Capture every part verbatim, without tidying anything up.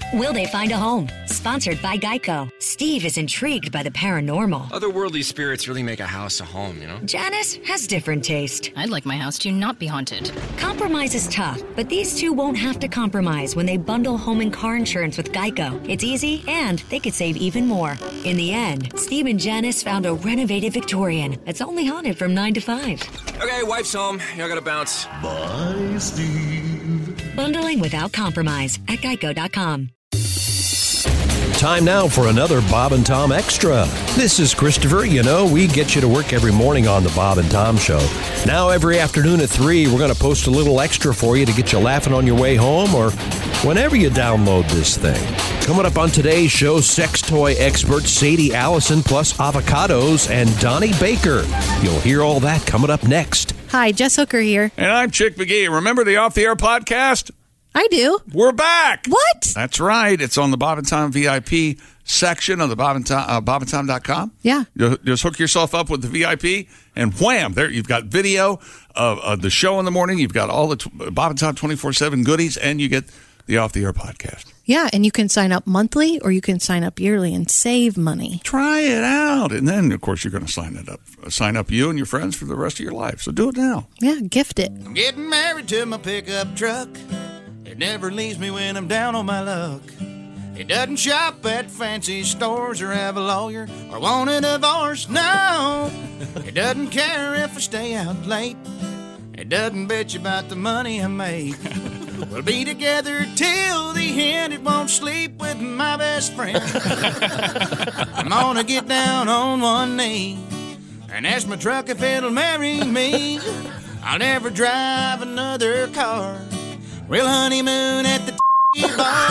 Will they find a home? Sponsored by Geico. Steve is intrigued by the paranormal. Otherworldly spirits really make a house a home, you know? Janice has different taste. I'd like my house to not be haunted. Compromise is tough, but these two won't have to compromise when they bundle home and car insurance with Geico. It's easy, and they could save even more. In the end, Steve and Janice found a renovated Victorian that's only haunted from nine to five. Okay, wife's home. I gotta bounce. Bye, Steve. Bundling without compromise at geico dot com. Time now for another Bob and Tom Extra. This is Christopher. You know, we get you to work every morning on the Bob and Tom Show. Now, every afternoon at three, we're going to post a little extra for you to get you laughing on your way home or whenever you download this thing. Coming up on today's show, sex toy expert Sadie Allison plus avocados and Donnie Baker. You'll hear all that coming up next. Hi, Jess Hooker here. And I'm Chick McGee. Remember the Off the Air podcast? I do. We're back. What? That's right. It's on the Bob and Tom V I P section of the Bob and Tom, uh, bob and tom dot com. Yeah. You just hook yourself up with the V I P, and wham, there you've got video of, of the show in the morning. You've got all the t- Bob and Tom twenty-four seven goodies, and you get the Off the Air podcast. Yeah, and you can sign up monthly or you can sign up yearly and save money. Try it out. And then, of course, you're going to sign it up. Sign up you and your friends for the rest of your life. So do it now. Yeah, gift it. I'm getting married to my pickup truck. It never leaves me when I'm down on my luck. It doesn't shop at fancy stores or have a lawyer or want a divorce, no. It doesn't care if I stay out late. It doesn't bitch about the money I make. We'll be together till the end. It won't sleep with my best friend. I'm gonna get down on one knee and ask my truck if it'll marry me. I'll never drive another car. We'll honeymoon at the bar.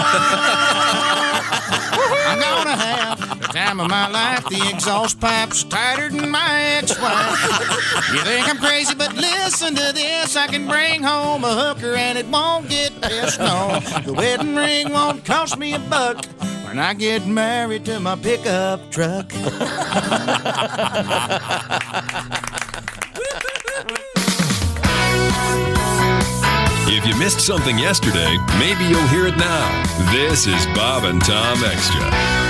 I'm gonna have the time of my life. The exhaust pipe's tighter than my ex-wife. You think I'm crazy, but listen to this. I can bring home a hooker and it won't get pissed. No, the wedding ring won't cost me a buck when I get married to my pickup truck. If you missed something yesterday, maybe you'll hear it now. This is Bob and Tom Extra.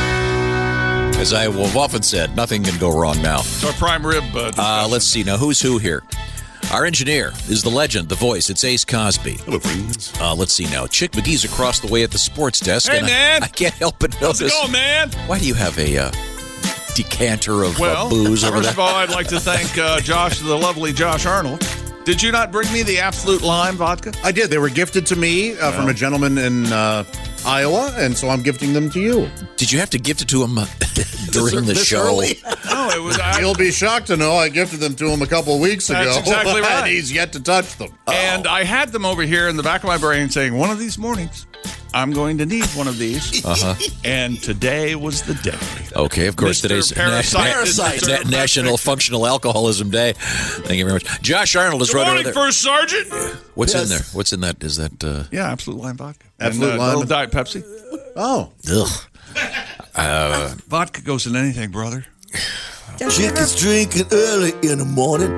As I have often said, nothing can go wrong now. It's our prime rib. Uh, uh, let's see. Now, who's who here? Our engineer is the legend, the voice. It's Ace Cosby. Hello, friends. Uh, let's see now. Chick McGee's across the way at the sports desk. Hey, and man. I, I can't help but notice. Let's go, man. Why do you have a uh, decanter of well, uh, booze over there? First of all, I'd like to thank uh, Josh, the lovely Josh Arnold. Did you not bring me the Absolute Lime vodka? I did. They were gifted to me uh, from a gentleman in uh, Iowa, and so I'm gifting them to you. Did you have to gift it to him uh, during the show? No, it was. I, You'll be shocked to know I gifted them to him a couple of weeks That's ago. exactly right. And he's yet to touch them. And I had them over here in the back of my brain saying, one of these mornings, I'm going to need one of these. Uh-huh. And today was the day. Okay, of course, Mister today's Parasite. Parasite. Na- National Functional Alcoholism Day. Thank you very much. Josh Arnold is Good right over morning, there. First Sergeant. What's Yes. in there? What's in that? Is that... Uh... Yeah, Absolute Lime vodka. Absolute and, uh, Lime. Little Diet Pepsi. Oh. Ugh. Uh, vodka goes in anything, brother. Chick is drinking early in the morning.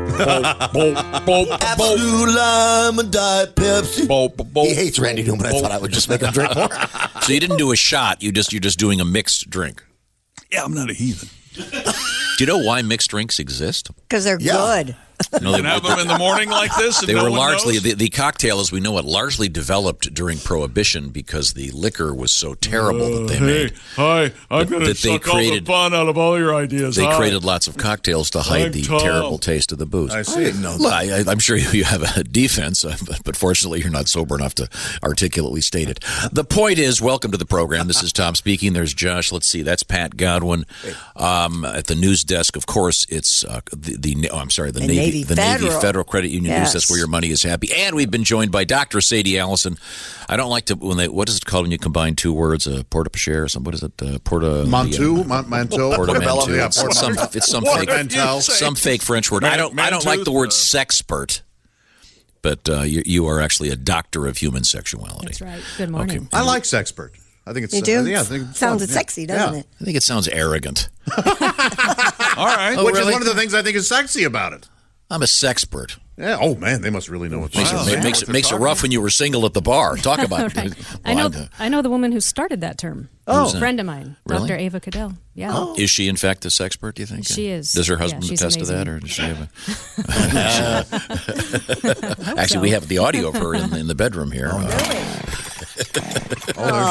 Absolute Lime and Diet Pepsi. He hates Randy Newman. I thought I would just make him drink more. So you didn't do a shot. You just you're just doing a mixed drink. Yeah, I'm not a heathen. Do you know why mixed drinks exist? Because they're Yeah. good. No, You can have them in the morning like this. And They no were one largely knows? the, the cocktail, as we know it, largely developed during Prohibition because the liquor was so terrible that they Uh, made. Hey, hi, I'm that- going to that they suck all the created- fun out of all your ideas. They Hi. created lots of cocktails to hide I'm the Tom. terrible taste of the booze. I see. No, I, I, I'm sure you, you have a defense, uh, but, but fortunately you're not sober enough to articulately state it. The point is, welcome to the program. This is Tom speaking. There's Josh. Let's see. That's Pat Godwin. Um, at the news desk, of course, it's uh, the, the oh, I'm sorry, the, The Navy, Navy the Navy Federal. Federal Credit Union Yes. News. That's where your money is happy. And we've been joined by Doctor Sadie Allison. I don't like to when they what is it called when you combine two words? Uh, porta pacher or something. What is it? Uh, porta Montu, Mon- Manteau, Portobello. Yeah, It's, it's some it's some What fake did you say? some fake French word. I don't I don't like the word sexpert, but uh, you you are actually a doctor of human sexuality. That's right. Good morning. Okay. I like Sexpert. I think it's You do? Uh, yeah, I think it's Sounds fun. Yeah. sexy, doesn't Yeah. it? I think it sounds arrogant. All right. Which really? is one of the things I think is sexy about it. I'm a sexpert. Yeah. Oh man, they must really know what Makes wow. it, makes it, makes it rough when you were single at the bar. Talk about Right. well, I know. I'm- I know the woman who started that term. Oh. a friend of mine, Really? Doctor Ava Cadell. Yeah. Oh. Is she in fact a sexpert? Do you think She is. Does her Yeah, husband she's attest amazing. to that, or does she have a? Actually, so. we have the audio of her in, in the bedroom here. Uh, Oh, there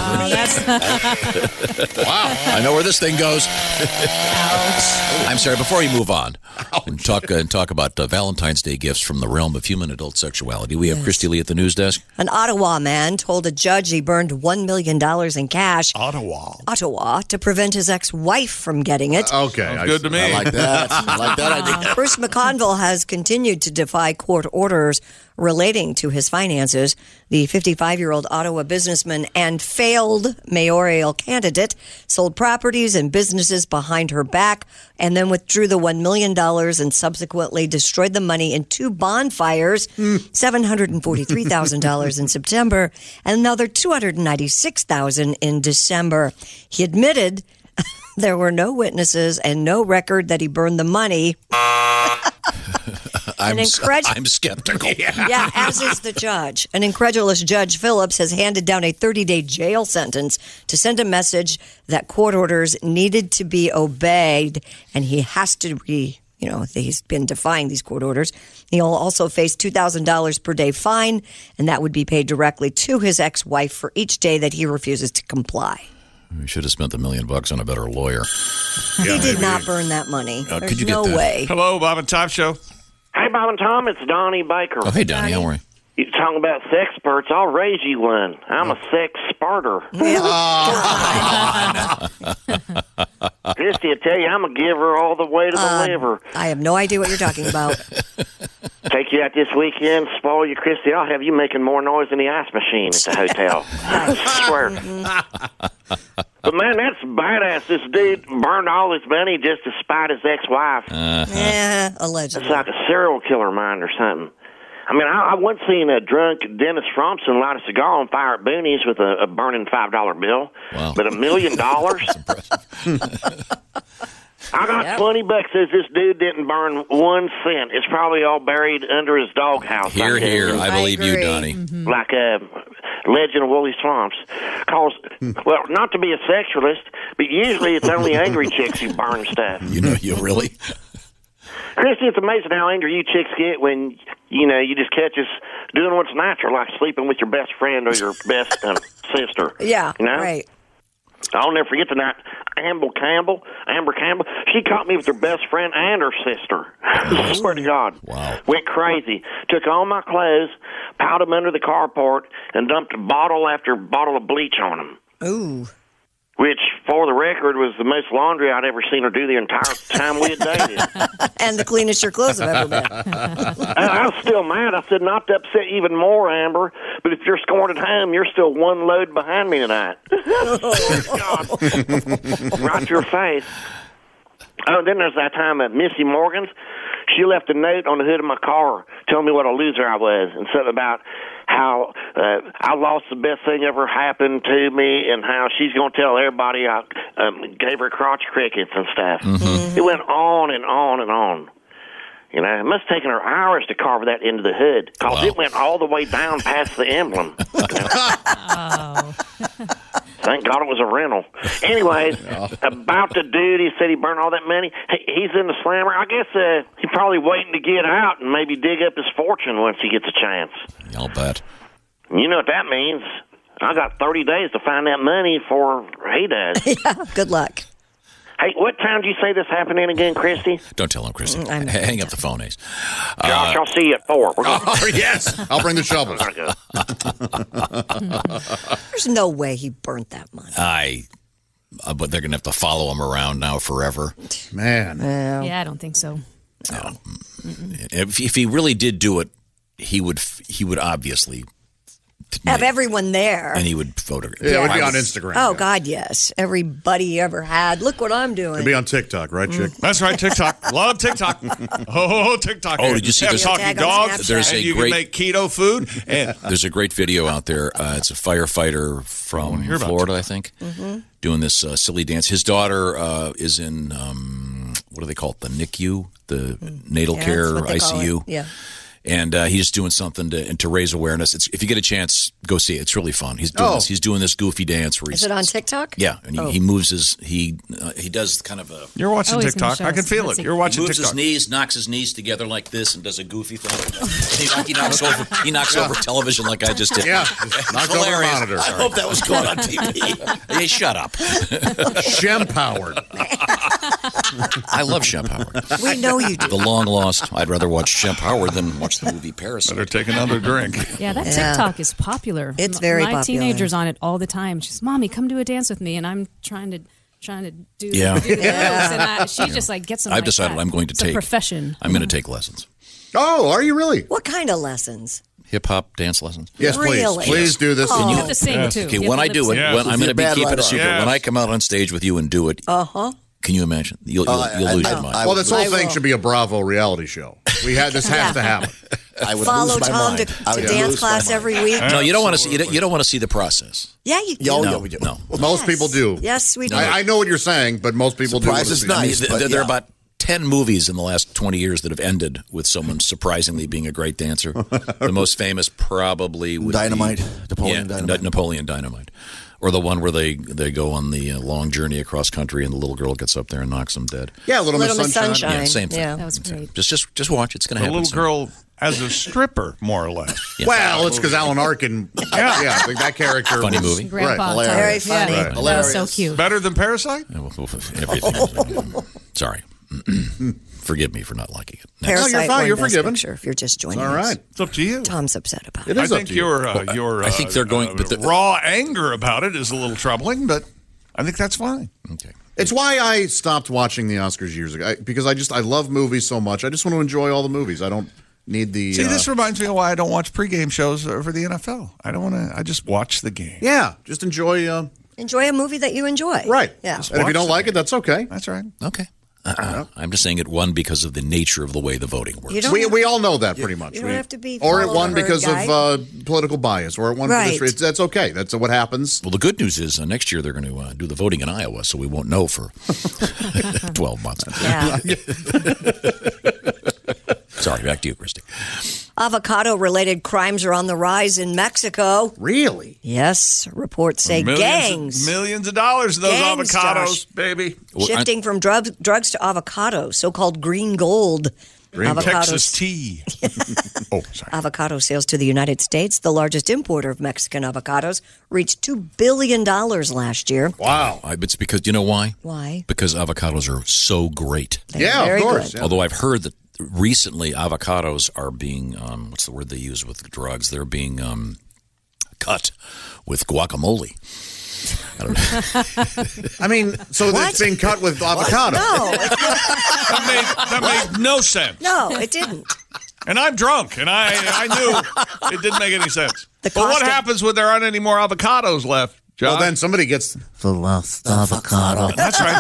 wow, I know where this thing goes. I'm sorry. Before we move on and talk uh, and talk about uh, Valentine's Day gifts from the realm of human adult sexuality, we have Yes. Christy Lee at the news desk. An Ottawa man told a judge he burned one million dollars in cash. Ottawa. Ottawa to prevent his ex-wife from getting it. Uh, okay, Sounds good to me. I like that. I like that idea. Bruce McConville has continued to defy court orders relating to his finances. The fifty-five-year-old Ottawa businessman and failed mayoral candidate sold properties and businesses behind her back and then withdrew the one million dollars and subsequently destroyed the money in two bonfires, seven hundred forty-three thousand dollars in September and another two hundred ninety-six thousand dollars in December. He admitted there were no witnesses and no record that he burned the money. I'm, An incred- I'm skeptical. Yeah, as is the judge. An incredulous Judge Phillips has handed down a thirty-day jail sentence to send a message that court orders needed to be obeyed, and he has to be, you know, he's been defying these court orders. He'll also face two thousand dollars per day fine, and that would be paid directly to his ex-wife for each day that he refuses to comply. We should have spent the million bucks on a better lawyer. he did not burn that money. Uh, There's could you get no that? way. Hello, Bob and Tom Show. Hey, Bob and Tom, it's Donnie Baker. Oh, hey, Donnie, how are you? You're talking about sexperts. I'll raise you one. I'm a sex sparter. Christy, I tell you, I'm a giver all the way to the Uh, liver. I have no idea what you're talking about. Take you out this weekend, spoil you, Christy. I'll have you making more noise than the ice machine at the hotel. I swear. But, man, that's badass. This dude burned all his money just to spite his ex-wife. Uh-huh. Yeah, allegedly. It's like a serial killer mind or something. I mean, I, I once seen a drunk Dennis Fromson light a cigar on fire at Booney's with a, a burning five dollar bill. Wow. But a million dollars? I got Yep. twenty bucks. Says this dude didn't burn one cent. It's probably all buried under his doghouse. Here, like here. a, I believe you, agree. Donnie. Like a Legend of Woolly Swamps. Cause, well, not to be a sexualist, but usually it's only angry chicks who burn stuff. You know, you really? Christy, it's amazing how angry you chicks get when, you know, you just catch us doing what's natural, like sleeping with your best friend or your best uh, sister. Yeah, you know? right. I'll never forget the night Amber Campbell, Amber Campbell, she caught me with her best friend and her sister. I swear to God. Wow. Went crazy. Took all my clothes, piled them under the carport, and dumped bottle after bottle of bleach on them. Ooh. Which, for the record, was the most laundry I'd ever seen her do the entire time we had dated. And the cleanest your clothes have ever been. I, I was still mad. I said, not to upset you even more, Amber, but if you're scoring at home, you're still one load behind me tonight. God. Right to your face. Oh, then there's that time at Missy Morgan's. She left a note on the hood of my car telling me what a loser I was and something about how uh, I lost the best thing ever happened to me and how she's going to tell everybody I um, gave her crotch crickets and stuff. Mm-hmm. It went on and on and on. You know, it must have taken her hours to carve that into the hood because Wow. it went all the way down past the emblem. You know? Oh. Thank God it was a rental. Anyways, about the dude, he said he burned all that money. He, he's in the slammer. I guess uh, he's probably waiting to get out and maybe dig up his fortune once he gets a chance. I'll bet. You know what that means. I got thirty days to find that money before he does. Yeah, good luck. Hey, what time did you say this happened in again, Christy? Don't tell him, Christy. Mm, I'm- Hang up the phone, Ace. Josh, I'll see you at four. We're gonna- Oh, yes. I'll bring the shovels. There's no way he burnt that money. I, uh, but they're going to have to follow him around now forever. Man. Yeah. Yeah, I don't think so. No. If, if he really did do it, he would he would obviously Have everyone there. and he would photograph. Yeah, it would be on Instagram. Oh, God, yes. Everybody you ever had. Look what I'm doing. It'd be on TikTok, right, Chick? That's right, TikTok. Love TikTok. Oh, TikTok. Oh, did you see have this? talking Tag on dogs? Snapchat. There's and a you great- can make keto food. And There's a great video out there. Uh, it's a firefighter from hear about Florida, it. I think, doing this uh, silly dance. His daughter uh, is in um, what do they call it? The N I C U, the natal Yeah, care that's what they I call C U. it. Yeah. And uh, he's doing something to to raise awareness. It's, if you get a chance, go see it. It's really fun. He's doing Oh. this. He's doing this goofy dance where he's Is it on TikTok? yeah, and he, Oh. he moves his he uh, he does kind of a. You're watching Oh, he's gonna TikTok. show I can us. feel Let's it. see. You're watching He moves TikTok. his knees, knocks his knees together like this, and does a goofy thing. he, he knocks over he knocks Yeah. over television like I just did. Yeah. Knocks over a Hilarious. monitor. I hope that was going on T V. Hey, shut up. Shem Powered. I love Shemp Howard. We know you do. The long lost. I'd rather watch Shemp Howard than watch the movie Parasite. Better take another drink. Yeah, that Yeah. TikTok is popular. It's M- very My popular. teenager's on it all the time. She's, Mommy, come do a dance with me, and I'm trying to trying to do, Yeah. do the Yeah. moves, and I, she just like gets them. I've like decided that. I'm going to it's take a profession. I'm going to take lessons. Oh, are you really? What kind of lessons? Hip hop dance lessons. Yes, please. Really? Please do this. Oh. You have to sing too. Okay, You have when to I do lip it, sync. when, I'm going to be Bad keeping writer. a secret. Yes. When I come out on stage with you and do it, Uh huh. can you imagine? You'll, you'll, Uh, you'll I- lose I- your mind. I Well, this whole I thing will. should be a Bravo reality show. We had this has to happen. I would Follow lose my Tom mind. to, I to would dance lose my class mind. every week. no, you don't want to see. You don't, you don't want to see the process. Yeah, you do. Yeah, oh, no, yeah, we do. no. Most Yes. people do. Yes, we do. I, I know what you're saying, but most people Surprise do. is wanna see nice. it. I mean, but there are yeah. about ten movies in the last twenty years that have ended with someone surprisingly being a great dancer. The most famous probably would Dynamite. be, Napoleon yeah, Dynamite. Napoleon Dynamite. Or the one where they, they go on the uh, long journey across country and the little girl gets up there and knocks them dead. Yeah, Little, Little Miss Miss Sunshine. Sunshine. Yeah, same thing. Yeah. That was great. Just just just watch. It's going to The happen. little soon. girl as a stripper, more or less. Yeah. Well, it's because Alan Arkin. Yeah, yeah, like that character. Funny was- movie. Grandpa Right. Tom. Very funny. Yeah, Right. that was so cute. Better than Parasite? Everything. Sorry. Forgive me for not liking it. Next. Parasite No, you're fine. won You're Best forgiven. Picture, if you're just joining All us. right. It's up to you. Tom's upset about It it. is I up think to you. your uh, your I think uh, they're going- uh, but the- raw anger about it is a little troubling, but I think that's fine. Okay. It's why I stopped watching the Oscars years ago I, because I just I love movies so much. I just want to enjoy all the movies. I don't need the. See, uh, this reminds me of why I don't watch pregame shows uh, for the N F L. I don't want to. I just watch the game. yeah, just enjoy. Uh, Enjoy a movie that you enjoy. right. Yeah. And if you don't like it, that's okay. That's right. Okay. Uh-uh. I'm just saying it won because of the nature of the way the voting works. You don't We have- we all know that pretty much. you don't We- have to be or it follow won the herd because guy. of uh, political bias, or it won Right. for this. It's, that's okay. That's what happens. Well, the good news is uh, next year they're going to uh, do the voting in Iowa, so we won't know for twelve months. Yeah. Sorry, back to you, Christy. Avocado-related crimes are on the rise in Mexico. Really? Yes, reports say millions, gangs millions of dollars in those Gangs, avocados, Josh. baby. shifting from drug, drugs to avocado, so-called green gold. Green Avocados- Texas tea. oh, sorry. Avocado sales to the United States, the largest importer of Mexican avocados, reached two billion dollars last year. Wow. I, it's because, you know why? Why? Because avocados are so great. They're Yeah, very of course. good. Yeah. Although I've heard that recently avocados are being, um, what's the word they use with drugs? They're being um, cut with guacamole. I don't know. I mean, so What? it's being cut with avocado. No, it's not- That made, that made no sense. no, it didn't. And I'm drunk, and I I knew it didn't make any sense. The But what cost of- happens when there aren't any more avocados left, John? Well, then somebody gets the last avocado. That's right.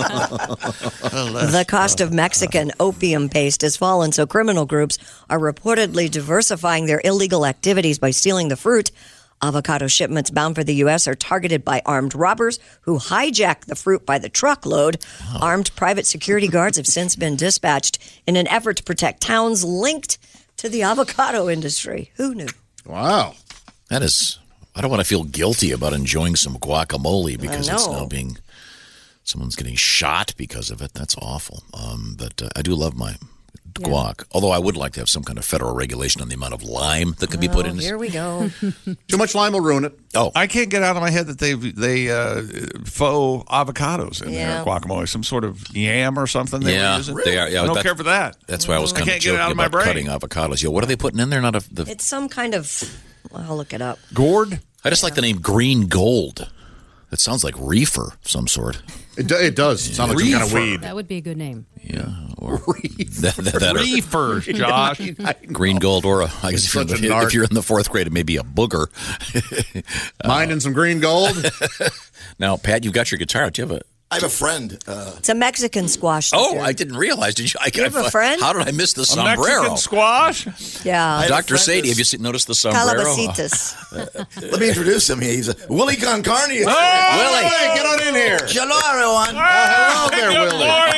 The cost of Mexican opium paste has fallen, so criminal groups are reportedly diversifying their illegal activities by stealing the fruit. Avocado shipments bound for the U S are targeted by armed robbers who hijack the fruit by the truckload. Armed private security guards have since been dispatched in an effort to protect towns linked to the avocado industry. Who knew? Wow. That is, I don't want to feel guilty about enjoying some guacamole because it's know. now being, someone's getting shot because of it. That's awful. Um, but uh, I do love my guac. Although I would like to have some kind of federal regulation on the amount of lime that can be put Oh, in this. here we go. Too much lime will ruin it. Oh, I can't get out of my head that they they uh, faux avocados in Yeah. their guacamole, some sort of yam or something. They yeah, were using. they are. Yeah, I don't that- care for that. That's why I was I kind of can't get it joking out of my about brain. cutting avocados. Yo, what are they putting in there? Not a, the. It's some kind of, well, I'll look it up. Gourd. I just like the name Green Gold. It sounds like reefer of some sort. It, do, it does. It sounds like some kind of weed. That would be a good name. Yeah, or that, that, that or- Reefer, Josh. Green Gold, or a, I guess if you're, Such in a the, narc. if you're in the fourth grade, it may be a booger. Minding some green gold. Now, Pat, you've got your guitar. Do you have a? I have a friend. Uh, It's a Mexican squash. Oh, dude. I didn't realize. Did you? I, You have a friend? How did I miss the A sombrero? Mexican squash. Yeah. have a Doctor friend Sadie, that's- have you seen, noticed the sombrero? Calabacitas. let me introduce him. He's uh, Willie Concarney. Willie, get on in here. Hello, everyone. hello there, Good Willie. morning, Willie.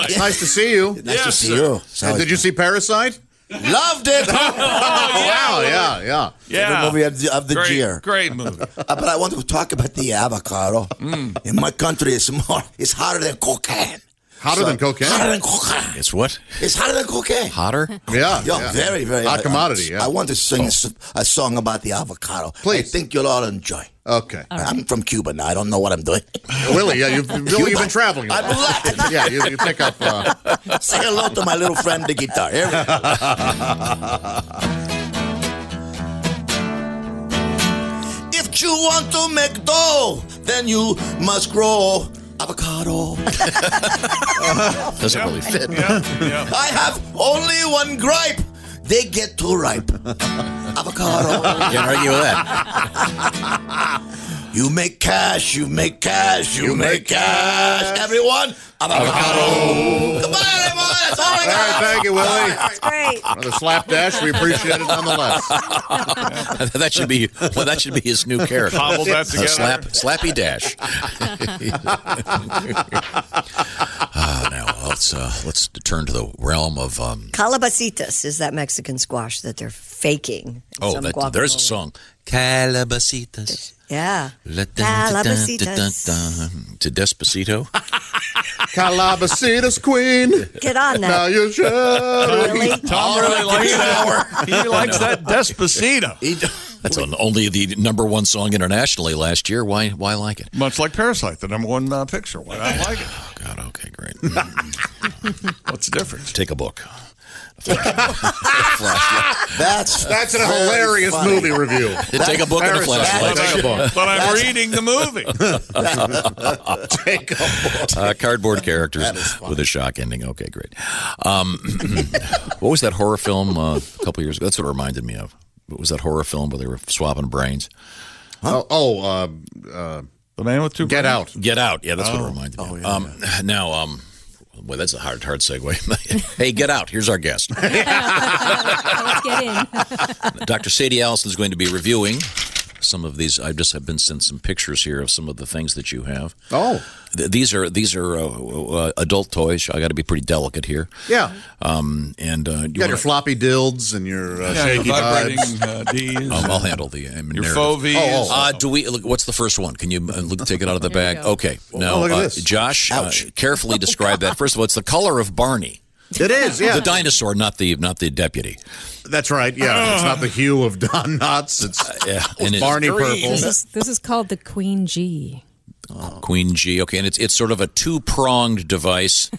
Parasite. Nice to see you. Nice Yes, to see sir. you. And did you see Parasite? Loved it. Oh, wow, yeah, yeah. Yeah. The movie of the, of the Great, year. great movie. Uh, but I want to talk about the avocado. Mm. In my country, it's more. It's hotter than cocaine. Hotter So- than cocaine? Hotter than cocaine. It's what? It's hotter than cocaine. Hotter? Yeah. Yo, yeah. very, very Hot I- commodity, I, yeah. I want to sing a s- a song about the avocado. Please. I think you'll all enjoy. Okay. I'm from Cuba now. I don't know what I'm doing. Willie, yeah, you've, Willie, you've been traveling. a I'm lot. Latin. Yeah, you, you pick up. Uh... Say hello to my little friend, the guitar. Here we go. If you want to make dough, then you must grow avocado. Doesn't really fit. Yeah, yeah. I have only one gripe. They get too ripe. Avocado. Can't argue with that. You make cash, you make cash, you, make cash. Everyone, avocado. Goodbye, everyone. That's all I All got. right, thank you, Willie. That's great. Another slapdash. We appreciate it nonetheless. That should be well. That should be his new character. Cobble that A together. slap, slappy dash. uh, now let's uh, let's turn to the realm of. Um, Calabacitas is that Mexican squash that they're faking. in oh, some that, guacamole. there's a song. Calabacitas. Yeah. Calabacitas. To Despacito. Calabacitas queen. Get on Now that. you should. Really? Tom really likes that. He likes that Despacito. That's on, only the number one song internationally last year. Why? Why like it? Much like Parasite, the number one uh, picture. Why not like it? Oh God. Okay. Great. What's the difference? Take a book. That's That's a hilarious funny. movie review. Take a book and a Parasite. flashlight. Take a book. But I'm reading the movie. Take a book. Uh, cardboard characters with a shock ending. Okay, great. Um, what was that horror film uh, a couple years ago? That's what it reminded me of. What was that horror film where they were swapping brains? Oh, oh uh, uh, The Man with Two Get Brains? Out. Get Out. Yeah, that's what Oh. it reminded me. Oh, of. yeah, um, Now, um, boy, that's a hard, hard segue. Hey, Get Out. Here's our guest. Let's get in. Doctor Sadie Allison is going to be reviewing some of these. I just have been sent some pictures here of some of the things that you have. Oh. Th- These are these are uh, uh, adult toys. I got to be pretty delicate here. Yeah. Um, and uh, You you got your wanna- floppy dilds and your uh, Yeah, your shaky vibrating vibes. uh, D's. Um, I'll handle the um, Your narrative. faux V's. Oh, oh. Uh, do we? Look, what's the first one? Can you uh, look, take it out of the There you bag? go. Okay. Now, Oh, look at uh, this. Josh, uh, Ouch. carefully describe that. First of all, it's the color of Barney, It is, yeah. the dinosaur, not the not the deputy. That's right, yeah. It's not the hue of Don Knotts. It's, Yeah, and it's it's Barney green. purple. This is, this is called the Queen G. Queen G. Okay, and it's it's sort of a two pronged device.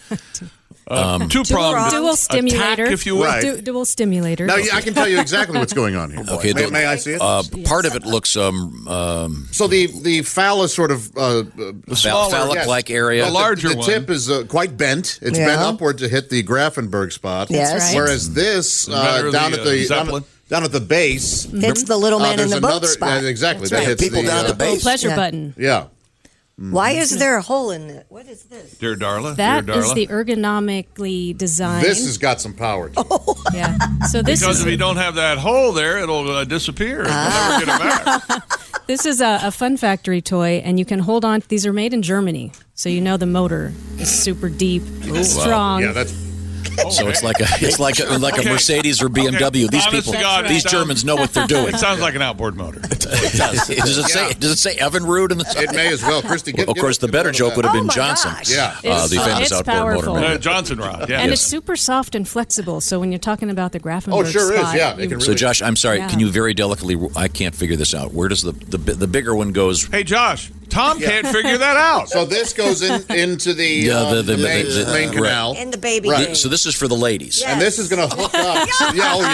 Um, Two Dual, pronged dual stimulator. attack, if you will. Right. Du- dual stimulator. Now, I can tell you exactly what's going on here. Okay, may, the- may I see it? Uh, Part of it looks um, um, so the the phallus sort of uh, phall- phallic-like area. The larger the, the one. tip is uh, quite bent. It's Yeah. bent upward to hit the Grafenberg spot. Yes. That's right. Whereas this The uh, better down the, at the uh, down, Zeppelin. at- down at the base Hits the little uh, man in there's the boat another, spot. uh, exactly. That's that right. hits People the, down uh, the base. Pleasure Yeah. button. Yeah. Why is there a hole in it? What is this? Dear Darla. That Dear is Darla. the ergonomically designed. This has got some power to it. yeah. So this Because is if you don't have that hole there, it'll uh, disappear. You'll never get it back. this is a, a Fun Factory toy, and you can hold on. These are made in Germany, so you know the motor is super deep, strong. Yeah, that's so it's like a it's like a, like a Okay. Mercedes or B M W. Okay. These Honest people, to God, it these sounds- Germans know what they're doing. It sounds like an outboard motor. Does it say does it say Evinrude in the it may as well. Christy, get, Of get course, it- the get better rid of joke that. would have Oh been my Johnson. gosh. Yeah. Uh, It's- the famous it's outboard powerful. motor. Uh, Johnson rod, yeah. And Yes. it's super soft and flexible. So when you're talking about the Grafenberg Oh, sure is, spot, yeah. It you- can So, really- Josh, I'm sorry. Yeah. Can you very delicately? I can't figure this out. Where does the the, bi- the bigger one goes? Hey, Josh, Tom can't figure that out. So this goes in into the, Yeah, um, the- the, the- main, the- the- main right. canal. In the baby Right. thing. So this is for the ladies. Yeah. And this is going to hook up. Yeah, oh,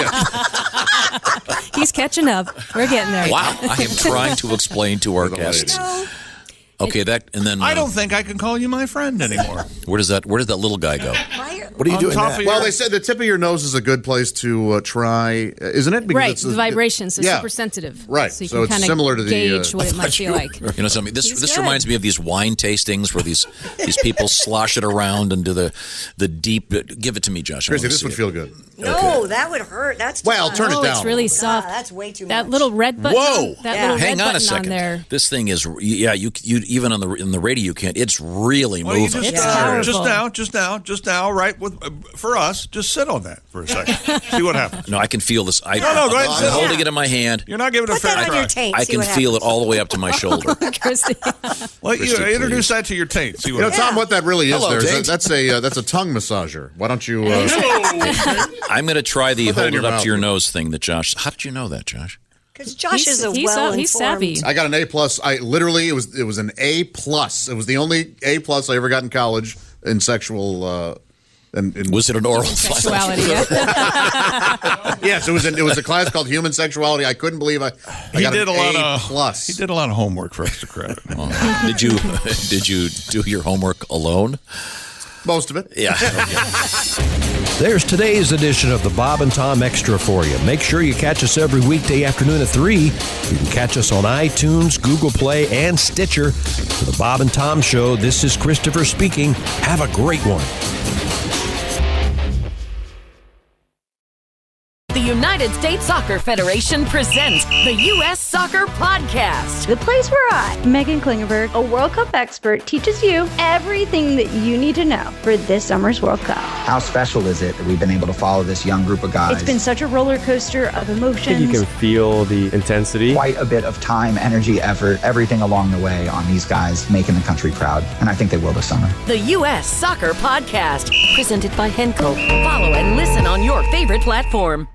yeah. He's catching up. We're getting there. Wow, I am trying to explain to our guests. No. Okay, that and then I uh, don't think I can call you my friend anymore. Where does that Where does that little guy go? Why are- What are you On doing? top That? of Well, your- they said the tip of your nose is a good place to uh, try, uh, isn't it? Because Right, it's the a- vibrations are yeah. super sensitive. Right, So you so can it's kind of similar to the, gauge uh, what it might feel like. You know something? This He's this good. reminds me of these wine tastings where these these people slosh it around and do the the deep. Give it to me, Josh. I Christy, wanna this see would it. feel good. No, that would hurt. That's too Well, much. turn it Oh, down. it's really Ah, soft. that's way too That much. little red button. Whoa! on- That Yeah. little Hang red on a button second. on there. This thing is, yeah. You you even on the in the radio you can't. It's really Well, you moving. just, It's uh, powerful. just now, just now, just now, right? With uh, for us, just sit on that for a second. See what happens. No, I can feel this. I, No, no, go ahead and I'm sit. holding Yeah. it in my hand. You're not giving it a Put fair that on try. your taint. I see can what feel it happens. all the way up to my shoulder. Christy. Well, you Christy, introduce please. that to your taint. See You what know, happens. Tom, what that really is Hello, there is Tate. that, that's a uh, that's a tongue massager. Why don't you? Uh, I'm going to try the Put that hold in it your up mouth. to your nose thing that Josh. How did you know that, Josh? Because Josh He's- is a he's, uh, well he's savvy. I got an A plus. I literally it was it was an A plus. It was the only A plus I ever got in college in sexual. Uh, and, and Was it an oral Sexuality. Yeah. yes, it was. An, it was a class called Human Sexuality. I couldn't believe I. I He got did an a lot A of plus. He did a lot of homework for us to credit. Oh. Did you did you do your homework alone? Most of it. Yeah. There's today's edition of the Bob and Tom Extra for you. Make sure you catch us every weekday afternoon at three. You can catch us on iTunes, Google Play, and Stitcher. For the Bob and Tom Show, this is Christopher speaking. Have a great one. The United States Soccer Federation presents the U S Soccer Podcast. The place where I, Megan Klingenberg, a World Cup expert, teaches you everything that you need to know for this summer's World Cup. How special is it that we've been able to follow this young group of guys? It's been such a roller coaster of I think emotions. you can feel the intensity. Quite a bit of time, energy, effort, everything along the way on these guys making the country proud. And I think they will this summer. The U S Soccer Podcast, presented by Henkel. Follow and listen on your favorite platform.